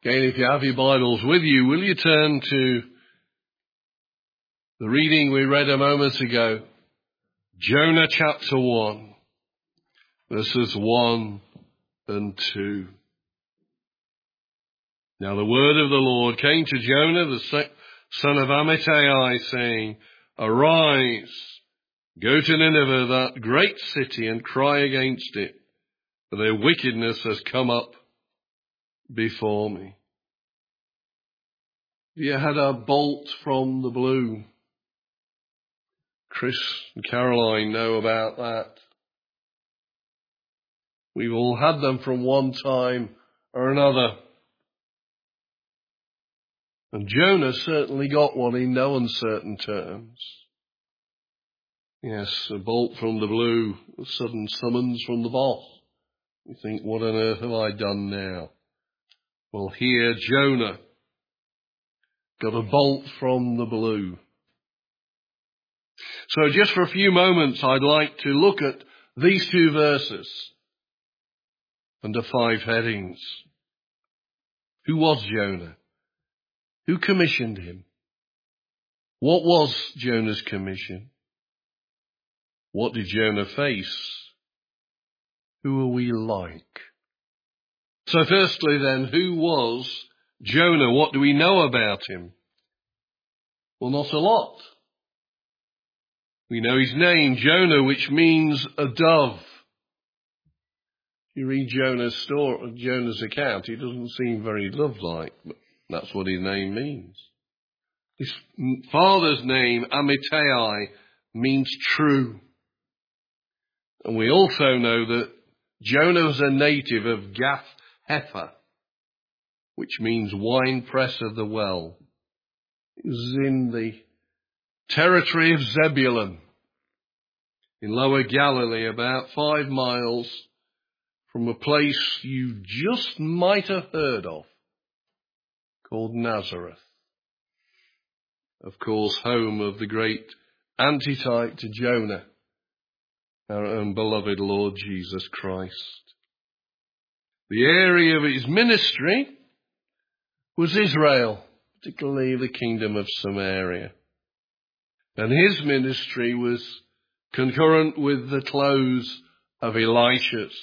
Again, if you have your Bibles with you, will you turn to the reading we read a moment ago? Jonah chapter 1, verses 1 and 2. Now the word of the Lord came to Jonah, the son of Amittai, saying, Arise, go to Nineveh, that great city, and cry against it, for their wickedness has come up before me. You had a bolt from the blue. Chris and Caroline know about that. We've all had them from one time or another. And Jonah certainly got one in no uncertain terms. Yes, a bolt from the blue, a sudden summons from the boss. You think, what on earth have I done now? Well, here Jonah got a bolt from the blue. So just for a few moments, I'd like to look at these two verses under 5 headings. Who was Jonah? Who commissioned him? What was Jonah's commission? What did Jonah face? Who are we like? So firstly then, who was Jonah? What do we know about him? Well, not a lot. We know his name, Jonah, which means a dove. If you read Jonah's account, he doesn't seem very dove-like, but that's what his name means. His father's name, Amittai, means true. And we also know that Jonah was a native of Gath Hepher, which means winepress of the well. It was in the territory of Zebulun, in Lower Galilee, about 5 miles from a place you just might have heard of, called Nazareth. Of course, home of the great antitype to Jonah, our own beloved Lord Jesus Christ. The area of his ministry was Israel, particularly the kingdom of Samaria. And his ministry was concurrent with the close of Elisha's.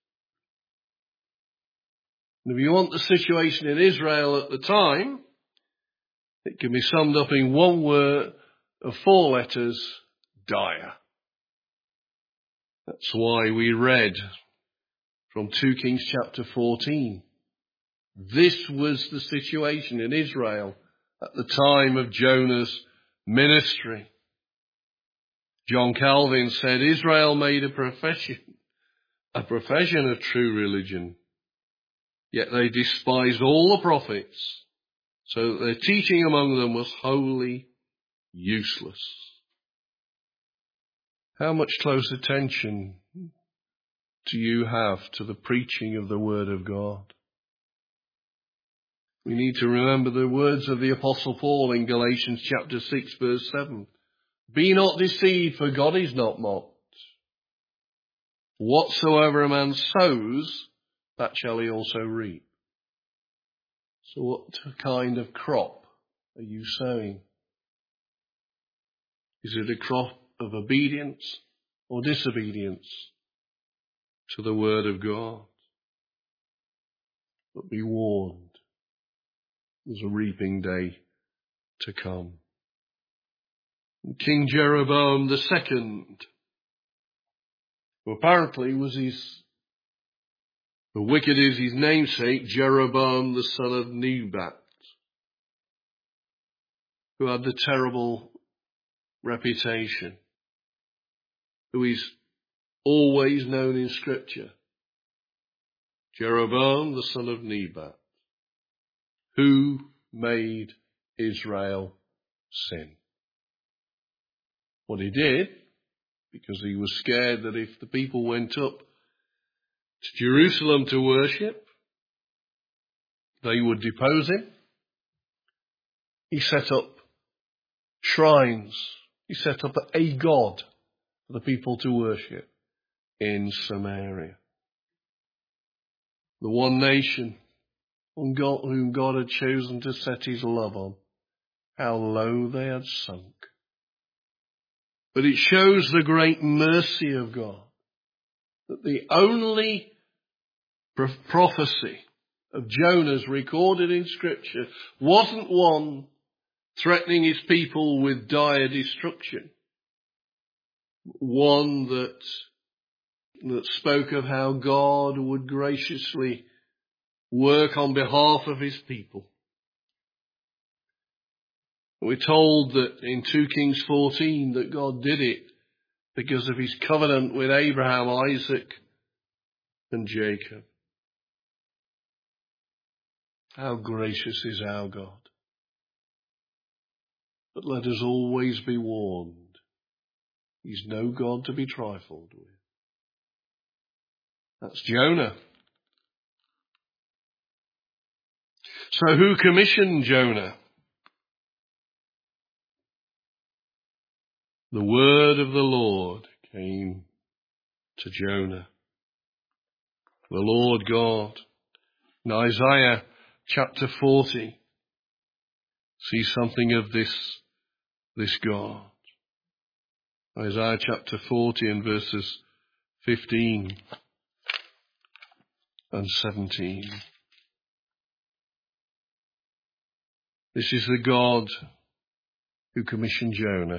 And if you want the situation in Israel at the time, it can be summed up in one word of 4 letters, dire. That's why we read from 2 Kings chapter 14. This was the situation in Israel at the time of Jonah's ministry. John Calvin said, Israel made a profession of true religion, yet they despised all the prophets, so that their teaching among them was wholly useless. How much close attention do you have to the preaching of the Word of God? We need to remember the words of the Apostle Paul in Galatians chapter 6, verse 7. Be not deceived, for God is not mocked. Whatsoever a man sows, that shall he also reap. So what kind of crop are you sowing? Is it a crop of obedience or disobedience to the Word of God? But be warned, there's a reaping day to come. And King Jeroboam II, who apparently was the wicked is his namesake, Jeroboam the son of Nebat, who had the terrible reputation, who is always known in Scripture, Jeroboam the son of Nebat, who made Israel sin. What he did, because he was scared that if the people went up to Jerusalem to worship, they would depose him. He set up shrines. He set up a god for the people to worship in Samaria. The one nation on God, whom God had chosen to set his love on, how low they had sunk. But it shows the great mercy of God, that the only prophecy of Jonah's recorded in Scripture wasn't one threatening his people with dire destruction, one that spoke of how God would graciously work on behalf of his people. We're told that in 2 Kings 14 that God did it because of his covenant with Abraham, Isaac, and Jacob. How gracious is our God. But let us always be warned. He's no God to be trifled with. That's Jonah. So who commissioned Jonah? The word of the Lord came to Jonah. The Lord God. In Isaiah chapter 40, see something of this God. Isaiah chapter 40 and verses 15 and 17. This is the God who commissioned Jonah.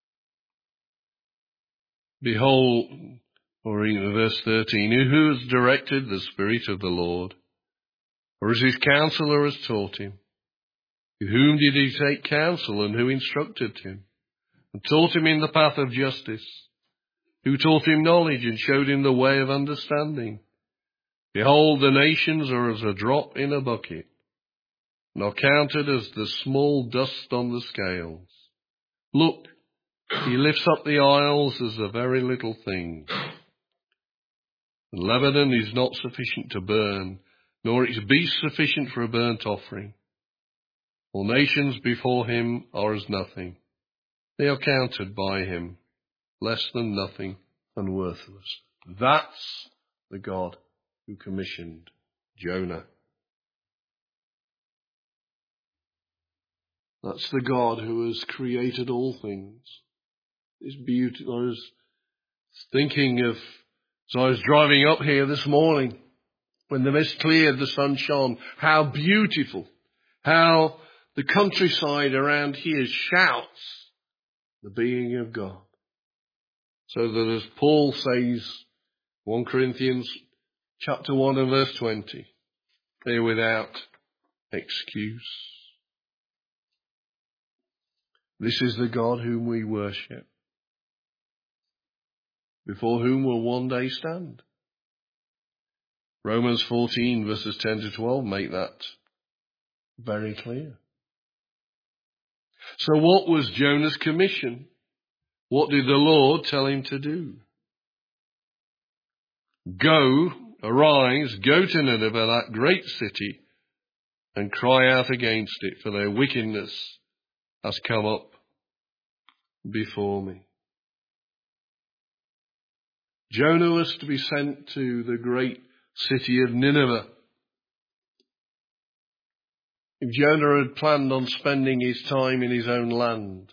Behold, or in verse 13, who has directed the Spirit of the Lord? Or as his counselor has taught him? To whom did he take counsel, and who instructed him? And taught him in the path of justice? Who taught him knowledge, and showed him the way of understanding? Behold, the nations are as a drop in a bucket, and are counted as the small dust on the scales. Look, he lifts up the isles as a very little thing. And Lebanon is not sufficient to burn, nor its beasts sufficient for a burnt offering. All nations before him are as nothing. They are counted by him, less than nothing and worthless. That's the God who commissioned Jonah. That's the God who has created all things. This beauty. I was thinking of, as I was driving up here this morning, when the mist cleared, the sun shone, how beautiful, how the countryside around here shouts the being of God. So that as Paul says, 1 Corinthians chapter 1 and verse 20, they're without excuse. This is the God whom we worship, before whom will one day stand. Romans 14 verses 10 to 12 make that very clear. So what was Jonah's commission? What did the Lord tell him to do? Go, arise, go to Nineveh, that great city, and cry out against it, for their wickedness has come up before me. Jonah was to be sent to the great city of Nineveh. If Jonah had planned on spending his time in his own land,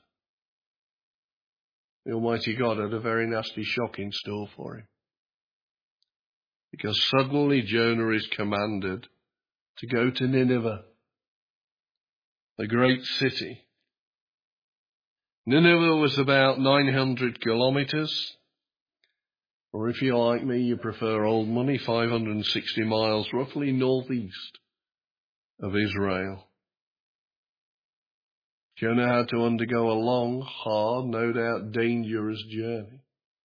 the Almighty God had a very nasty shock in store for him. Because suddenly Jonah is commanded to go to Nineveh, the great city. Nineveh was about 900 kilometers, or if you're like me, you prefer old money, 560 miles, roughly northeast of Israel. Jonah had to undergo a long, hard, no doubt dangerous journey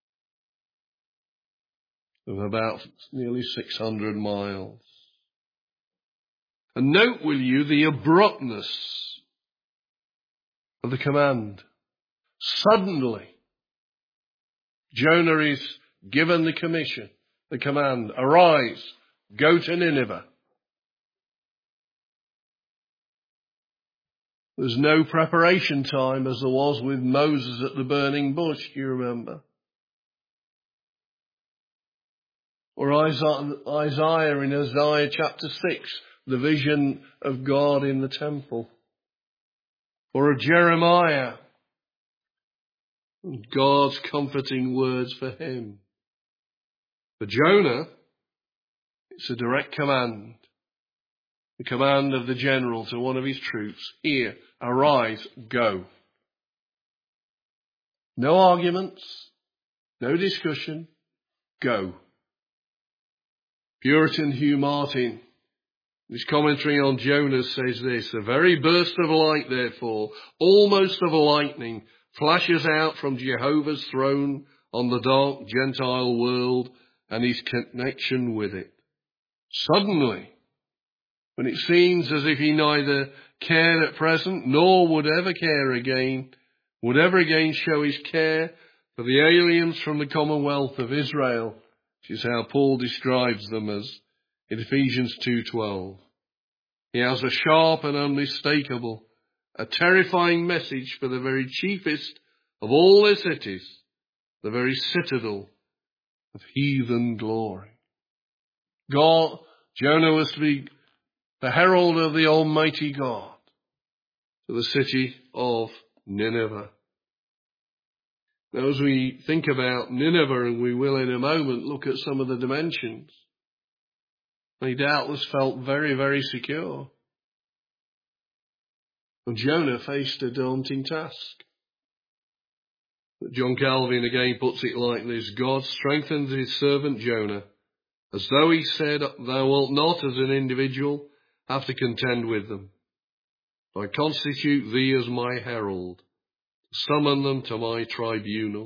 of about nearly 600 miles. And note, will you, the abruptness of the command. Suddenly, Jonah is given the commission, the command, arise, go to Nineveh. There's no preparation time as there was with Moses at the burning bush, do you remember? Or Isaiah in Isaiah chapter 6, the vision of God in the temple. Or of Jeremiah, God's comforting words for him. For Jonah, it's a direct command. The command of the general to one of his troops. Here, arise, go. No arguments, no discussion, go. Puritan Hugh Martin, his commentary on Jonah, says this: a very burst of light, therefore, almost of lightning, flashes out from Jehovah's throne on the dark Gentile world and his connection with it. Suddenly, when it seems as if he neither cared at present nor would ever care again, would ever again show his care for the aliens from the commonwealth of Israel, which is how Paul describes them as in Ephesians 2:12. He has a sharp and unmistakable, a terrifying message for the very chiefest of all their cities, the very citadel of heathen glory. Jonah was to be the herald of the Almighty God to the city of Nineveh. Now, as we think about Nineveh, and we will in a moment look at some of the dimensions, they doubtless felt very, very secure. And Jonah faced a daunting task. But John Calvin again puts it like this: God strengthens his servant Jonah, as though he said, thou wilt not as an individual have to contend with them. I constitute thee as my herald, summon them to my tribunal.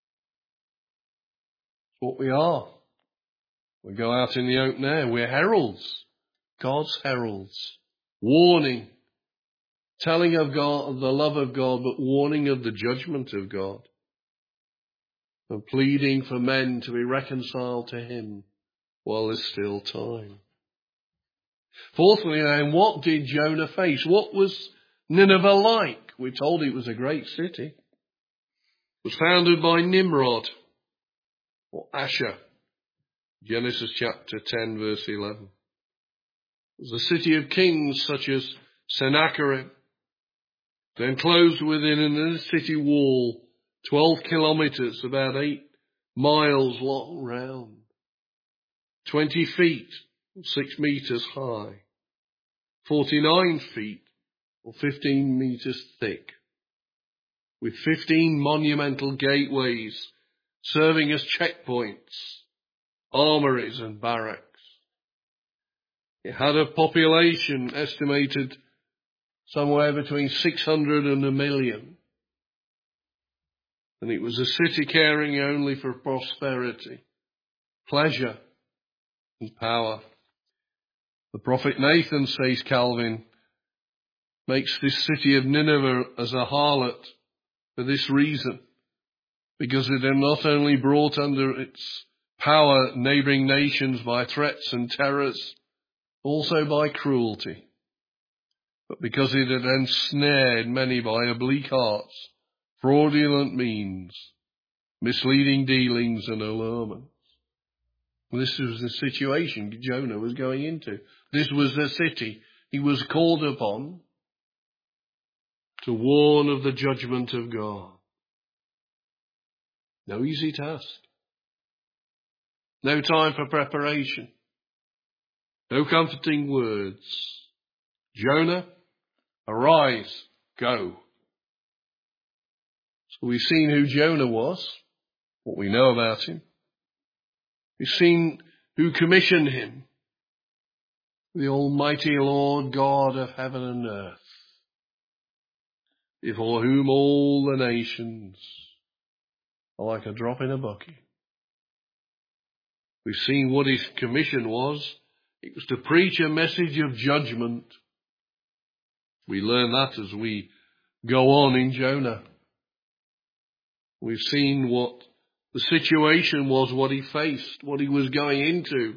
It's what we are. We go out in the open air. We're heralds, God's heralds, warning, telling of God, of the love of God, but warning of the judgment of God, and pleading for men to be reconciled to him while there's still time. Fourthly, then, what did Jonah face? What was Nineveh like? We're told it was a great city. It was founded by Nimrod, or Asher, Genesis chapter 10, verse 11. It was a city of kings such as Sennacherib, enclosed within an inner city wall, 12 kilometers, about 8 miles long round, 20 feet, 6 meters high, 49 feet, or 15 meters thick, with 15 monumental gateways serving as checkpoints, armories and barracks. It had a population estimated somewhere between 600 and 1 million. And it was a city caring only for prosperity, pleasure and power. The prophet Nathan, says Calvin, makes this city of Nineveh as a harlot for this reason, because it had not only brought under its power neighbouring nations by threats and terrors, also by cruelty, but because it had ensnared many by oblique arts, fraudulent means, misleading dealings and allurements. This was the situation Jonah was going into. This was the city he was called upon to warn of the judgment of God. No easy task. No time for preparation. No comforting words. Jonah, arise, go. So we've seen who Jonah was, what we know about him. We've seen who commissioned him, the Almighty Lord God of heaven and earth, before whom all the nations are like a drop in a bucket. We've seen what his commission was. It was to preach a message of judgment. We learn that as we go on in Jonah. We've seen what the situation was, what he faced, what he was going into.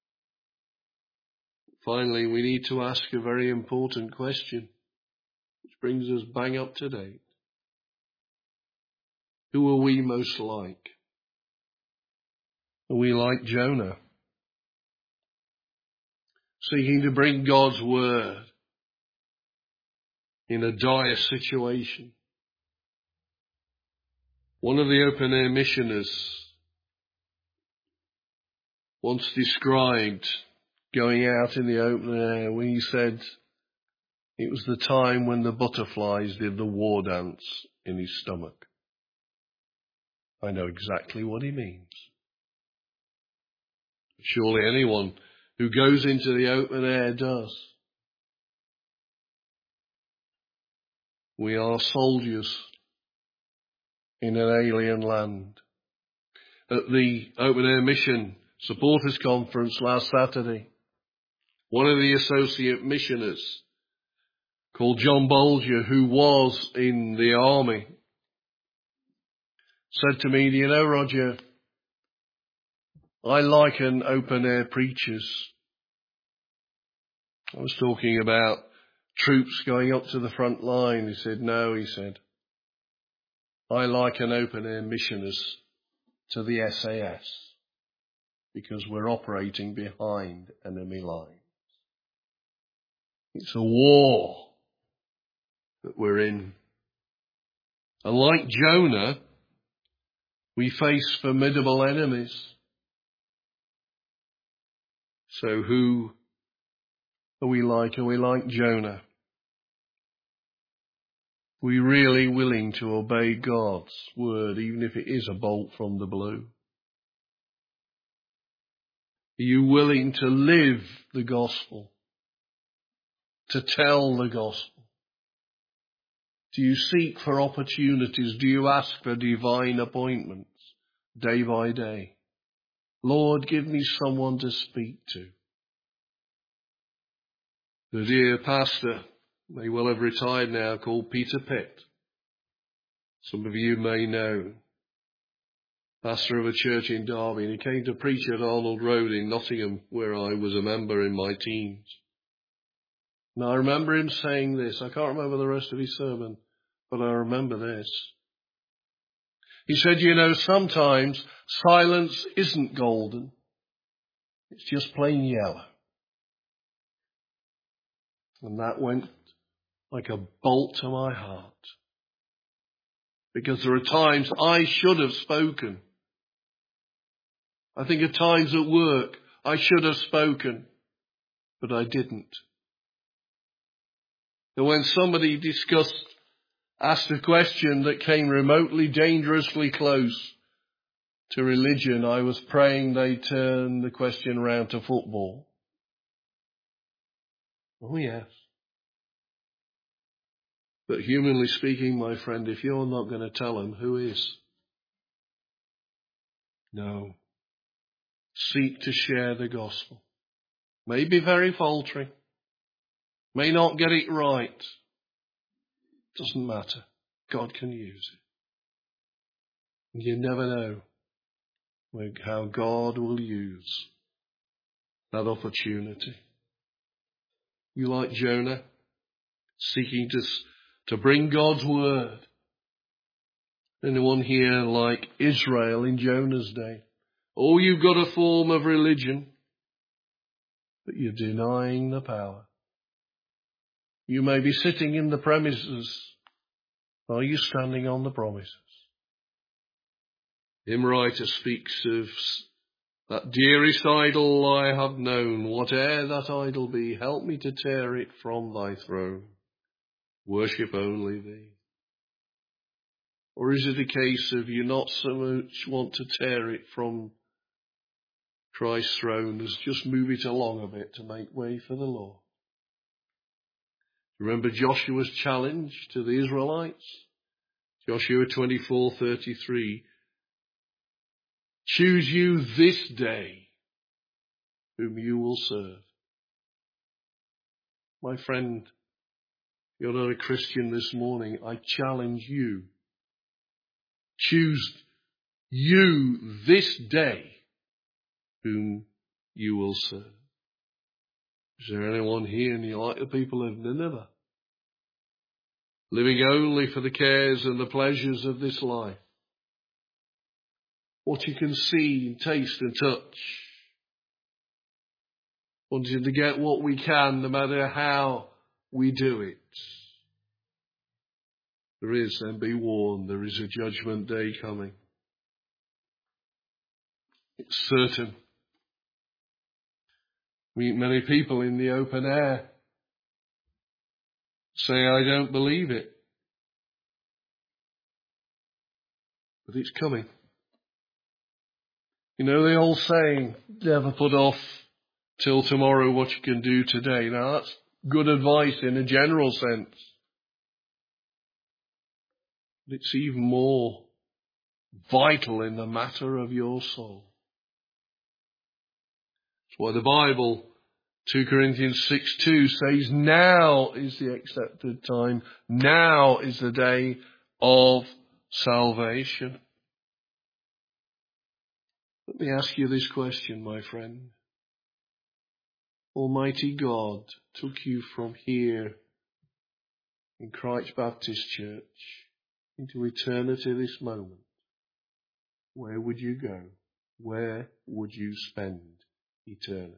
Finally, we need to ask a very important question, which brings us bang up to date. Who are we most like? Are we like Jonah? seeking to bring God's word in a dire situation. One of the open-air missioners once described going out in the open air when he said it was the time when the butterflies did the war dance in his stomach. I know exactly what he means. Surely anyone who goes into the open air does. We are soldiers in an alien land. At the Open Air Mission Supporters Conference last Saturday, one of the associate missioners, called John Bolger, who was in the army, said to me, "Do you know, Roger, I liken open air preachers." I was talking about troops going up to the front line. He said, "No," he said, "I liken open air missioners to the SAS because we're operating behind enemy lines. It's a war that we're in. And like Jonah, we face formidable enemies. So who are we like? Are we like Jonah? Are we really willing to obey God's word, even if it is a bolt from the blue? Are you willing to live the gospel? To tell the gospel? Do you seek for opportunities? Do you ask for divine appointments day by day? Lord, give me someone to speak to. The dear pastor, may well have retired now, called Peter Pitt. Some of you may know. Pastor of a church in Derby, and he came to preach at Arnold Road in Nottingham, where I was a member in my teens. And I remember him saying this. I can't remember the rest of his sermon, but I remember this. He said, you know, sometimes silence isn't golden. It's just plain yellow. And that went like a bolt to my heart. Because there are times I should have spoken. I think at times at work I should have spoken, but I didn't. And when somebody asked a question that came remotely dangerously close to religion, I was praying they turn the question around to football. Oh yes. But humanly speaking, my friend, if you're not going to tell them, who is? No. Seek to share the gospel. May be very faltering. May not get it right. Doesn't matter. God can use it. And you never know how God will use that opportunity. You like Jonah, seeking to bring God's word. Anyone here like Israel in Jonah's day? Oh, you've got a form of religion, but you're denying the power. You may be sitting in the premises. Are you standing on the promises? Hymn writer speaks of that dearest idol I have known. Whate'er that idol be, help me to tear it from thy throne. Worship only thee. Or is it a case of you not so much want to tear it from Christ's throne as just move it along a bit to make way for the Lord? Remember Joshua's challenge to the Israelites? Joshua 24:33. Choose you this day whom you will serve. My friend, you're not a Christian this morning. I challenge you. Choose you this day whom you will serve. Is there anyone here and you like the people of Nineveh? Living only for the cares and the pleasures of this life. What you can see and taste and touch. wanting to get what we can, no matter how we do it. There is, then be warned, there is a judgment day coming. It's certain. Meet many people in the open air. Say, I don't believe it. But it's coming. You know the old saying, never put off till tomorrow what you can do today. Now that's good advice in a general sense. But it's even more vital in the matter of your soul. That's why the Bible, 2 Corinthians 6:2 says, now is the accepted time. Now is the day of salvation. Let me ask you this question, my friend. Almighty God took you from here in Christ Baptist Church into eternity this moment. Where would you go? Where would you spend eternity?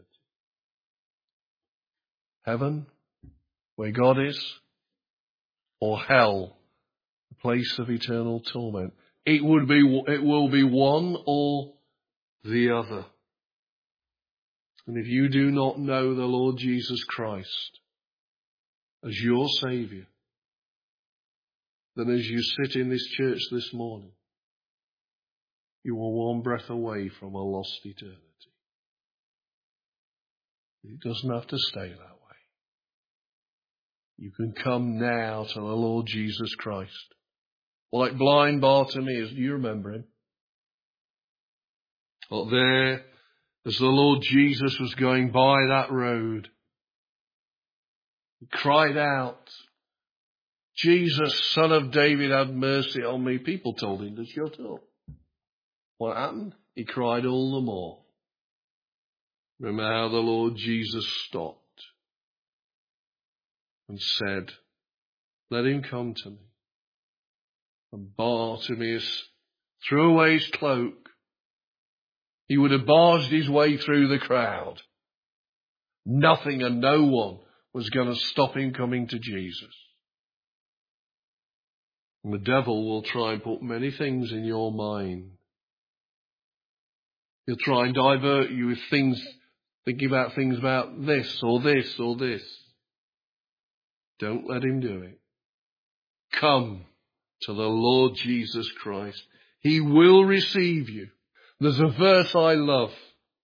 Heaven, where God is, or hell, a place of eternal torment? It will be one or the other. And if you do not know the Lord Jesus Christ as your Saviour, then as you sit in this church this morning, you are one breath away from a lost eternity. It doesn't have to stay that way. You can come now to the Lord Jesus Christ. Like blind Bartimaeus, do you remember him? But there, as the Lord Jesus was going by that road, he cried out, Jesus, Son of David, have mercy on me. People told him to shut up. What happened? He cried all the more. Remember how the Lord Jesus stopped and said, let him come to me. And Bartimaeus threw away his cloak. He would have barged his way through the crowd. Nothing and no one was going to stop him coming to Jesus. And the devil will try and put many things in your mind. He'll try and divert you with things, thinking about things about this or this or this. Don't let him do it. Come to the Lord Jesus Christ. He will receive you. There's a verse I love.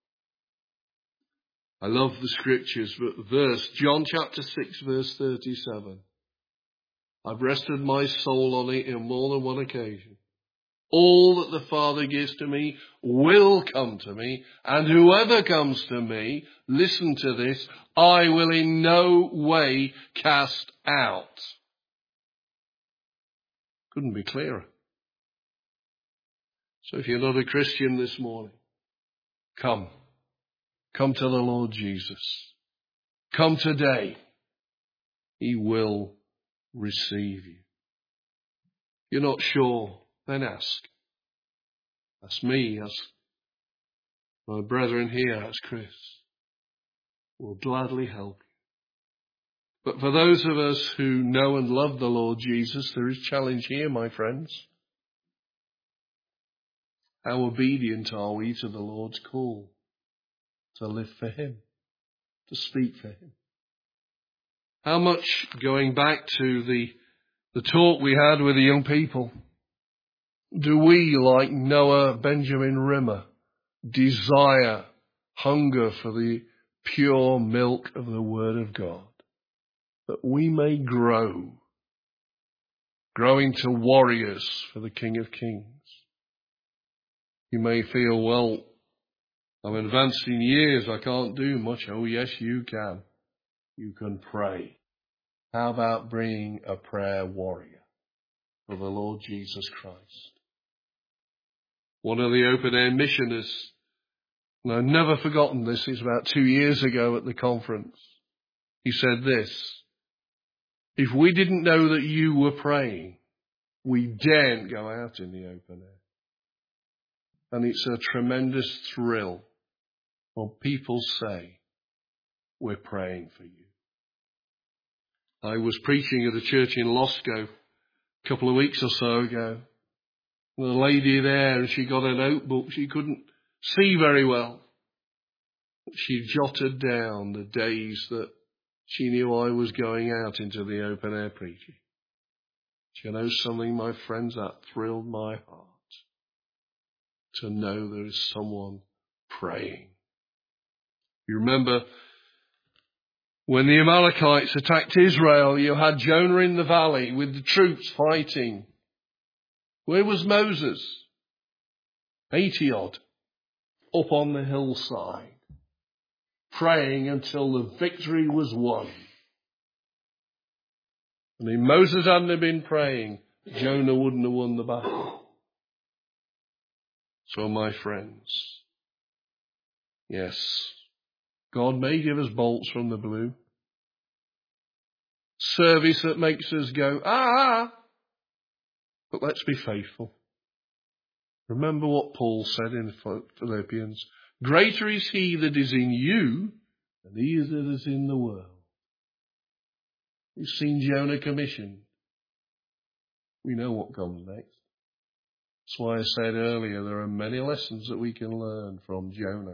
I love the scriptures, but John chapter 6, verse 37. I've rested my soul on it in more than one occasion. All that the Father gives to me will come to me, and whoever comes to me, listen to this, I will in no way cast out. Couldn't be clearer. So if you're not a Christian this morning, come. Come to the Lord Jesus. Come today. He will receive you. You're not sure, then ask. Ask me, ask my brethren here, ask Chris. We'll gladly help you. But for those of us who know and love the Lord Jesus, there is challenge here, my friends. How obedient are we to the Lord's call to live for him, to speak for him? How much, going back to the talk we had with the young people, do we, like Noah Benjamin Rimmer, desire, hunger for the pure milk of the Word of God, that we may grow into warriors for the King of Kings? You may feel, well, I'm advanced in years, I can't do much. Oh yes, you can. You can pray. How about bringing a prayer warrior for the Lord Jesus Christ? One of the open air missioners, and I've never forgotten this, it's about 2 years ago at the conference. He said this, if we didn't know that you were praying, we daren't go out in the open air. And it's a tremendous thrill when people say, we're praying for you. I was preaching at a church in Losco a couple of weeks or so ago. The lady there, she got a notebook. She couldn't see very well. She jotted down the days that she knew I was going out into the open air preaching. Do you know something, my friends? That thrilled my heart to know there is someone praying. You remember when the Amalekites attacked Israel, you had Jonah in the valley with the troops fighting. Where was Moses? 80-odd, up on the hillside, praying until the victory was won. And if Moses hadn't been praying, Jonah wouldn't have won the battle. So my friends, yes, God may give us bolts from the blue. Service that makes us go, but let's be faithful. Remember what Paul said in Philippians. Greater is he that is in you than he that is in the world. We've seen Jonah commissioned. We know what comes next. That's why I said earlier there are many lessons that we can learn from Jonah.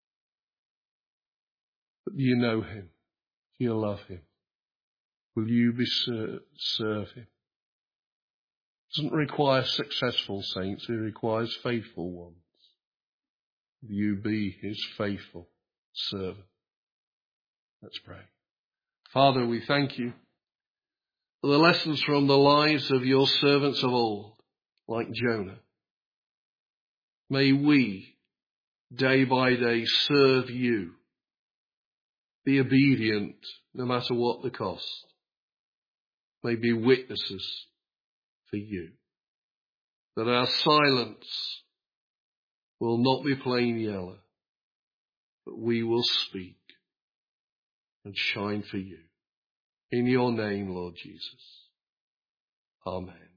But do you know him? Do you love him? Will you serve him? It doesn't require successful saints, it requires faithful ones. Will you be his faithful servant? Let's pray. Father, we thank you for the lessons from the lives of your servants of old, like Jonah. May we, day by day, serve you. Be obedient, no matter what the cost. May be witnesses for you. That our silence will not be plain yellow, but we will speak and shine for you. In your name, Lord Jesus. Amen.